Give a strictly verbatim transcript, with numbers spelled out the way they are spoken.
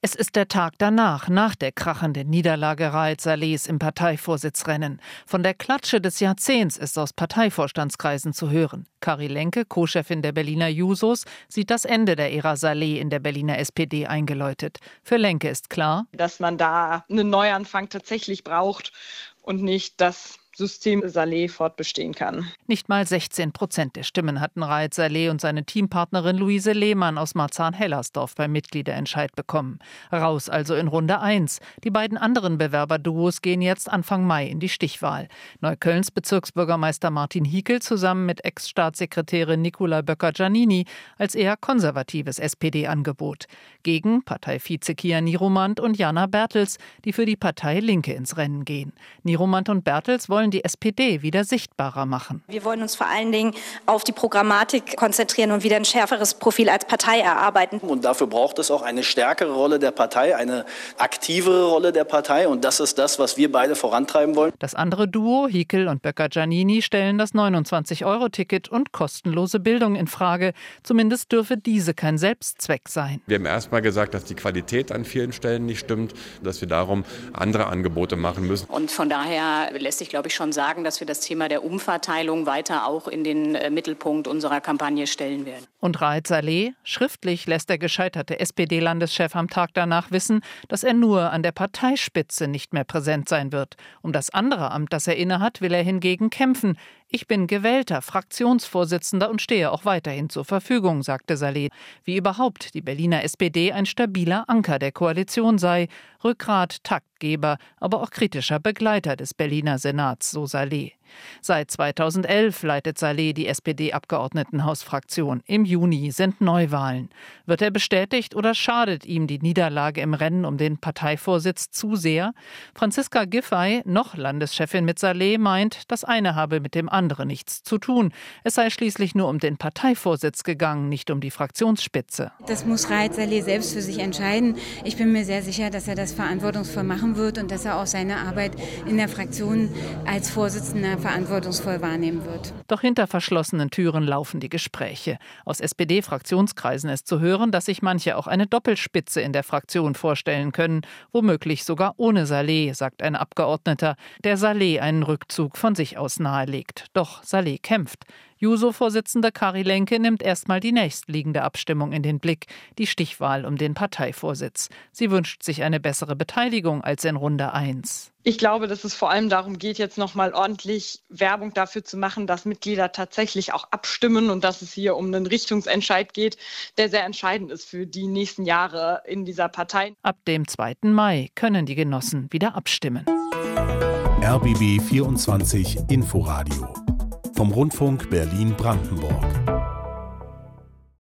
Es ist der Tag danach, nach der krachenden Niederlage Raed Salehs im Parteivorsitzrennen. Von der Klatsche des Jahrzehnts ist aus Parteivorstandskreisen zu hören. Kari Lenke, Co-Chefin der Berliner Jusos, sieht das Ende der Ära Saleh in der Berliner S P D eingeläutet. Für Lenke ist klar, dass man da einen Neuanfang tatsächlich braucht und nicht das System Saleh fortbestehen kann. Nicht mal sechzehn Prozent der Stimmen hatten Raed Saleh und seine Teampartnerin Luise Lehmann aus Marzahn-Hellersdorf beim Mitgliederentscheid bekommen. Raus also in Runde eins. Die beiden anderen Bewerberduos gehen jetzt Anfang Mai in die Stichwahl. Neuköllns Bezirksbürgermeister Martin Hickel zusammen mit Ex-Staatssekretärin Nicola Böcker-Giannini als eher konservatives S P D-Angebot. Gegen Parteivize Kia Nieromant und Jana Bertels, die für die Partei Linke ins Rennen gehen. Nieromant und Bertels wollen die S P D wieder sichtbarer machen. Wir wollen uns vor allen Dingen auf die Programmatik konzentrieren und wieder ein schärferes Profil als Partei erarbeiten. Und dafür braucht es auch eine stärkere Rolle der Partei, eine aktivere Rolle der Partei. Und das ist das, was wir beide vorantreiben wollen. Das andere Duo, Hickel und Böcker-Giannini, stellen das neunundzwanzig Euro Ticket und kostenlose Bildung in Frage. Zumindest dürfe diese kein Selbstzweck sein. Wir haben erst mal gesagt, dass die Qualität an vielen Stellen nicht stimmt, dass wir darum andere Angebote machen müssen. Und von daher lässt sich, glaube ich, schon sagen, dass wir das Thema der Umverteilung weiter auch in den äh, Mittelpunkt unserer Kampagne stellen werden. Und Raed Saleh? Schriftlich lässt der gescheiterte S P D-Landeschef am Tag danach wissen, dass er nur an der Parteispitze nicht mehr präsent sein wird. Um das andere Amt, das er innehat, will er hingegen kämpfen. Ich bin gewählter Fraktionsvorsitzender und stehe auch weiterhin zur Verfügung, sagte Saleh. Wie überhaupt die Berliner S P D ein stabiler Anker der Koalition sei, Rückgrat, Taktgeber, aber auch kritischer Begleiter des Berliner Senats, so Saleh. Seit zweitausendelf leitet Saleh die S P D-Abgeordnetenhausfraktion. Im Juni sind Neuwahlen. Wird er bestätigt oder schadet ihm die Niederlage im Rennen um den Parteivorsitz zu sehr? Franziska Giffey, noch Landeschefin mit Saleh, meint, das eine habe mit dem anderen nichts zu tun. Es sei schließlich nur um den Parteivorsitz gegangen, nicht um die Fraktionsspitze. Das muss Raed Saleh selbst für sich entscheiden. Ich bin mir sehr sicher, dass er das verantwortungsvoll machen wird und dass er auch seine Arbeit in der Fraktion als Vorsitzender verantwortungsvoll wahrnehmen wird. Doch hinter verschlossenen Türen laufen die Gespräche. Aus S P D-Fraktionskreisen ist zu hören, dass sich manche auch eine Doppelspitze in der Fraktion vorstellen können, womöglich sogar ohne Saleh, sagt ein Abgeordneter, der Saleh einen Rückzug von sich aus nahelegt. Doch Saleh kämpft. Juso-Vorsitzende Kari Lenke nimmt erstmal die nächstliegende Abstimmung in den Blick, die Stichwahl um den Parteivorsitz. Sie wünscht sich eine bessere Beteiligung als in Runde eins. Ich glaube, dass es vor allem darum geht, jetzt nochmal ordentlich Werbung dafür zu machen, dass Mitglieder tatsächlich auch abstimmen und dass es hier um einen Richtungsentscheid geht, der sehr entscheidend ist für die nächsten Jahre in dieser Partei. Ab dem zweiten Mai können die Genossen wieder abstimmen. R B B vierundzwanzig Inforadio vom Rundfunk Berlin-Brandenburg.